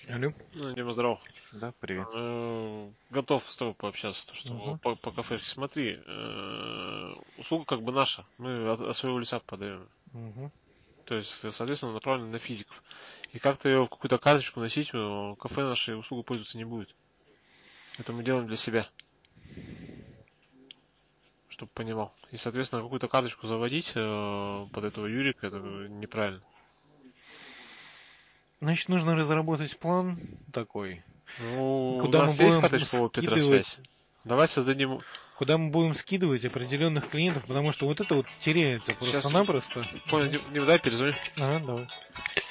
Алло. Дима, здоров. Да, привет. Готов с тобой пообщаться, то что Угу. по кафешке. Смотри, услуга как бы наша, мы от своего лица подаем. Угу. То есть, соответственно, направлена на физиков. И как-то ее в какую-то карточку носить, кафе нашей услугой пользоваться не будет. Это мы делаем для себя, чтобы понимал. И, соответственно, какую-то карточку заводить под этого Юрика, это неправильно. Значит, нужно разработать план такой, Ну, у куда мы нас есть будем карточка у скидывать, Петросвязь. Давай создадим. определенных клиентов, потому что вот это вот теряется Сейчас, просто-напросто. понял, Угу. Дим, дай перезвоню. Ага, давай.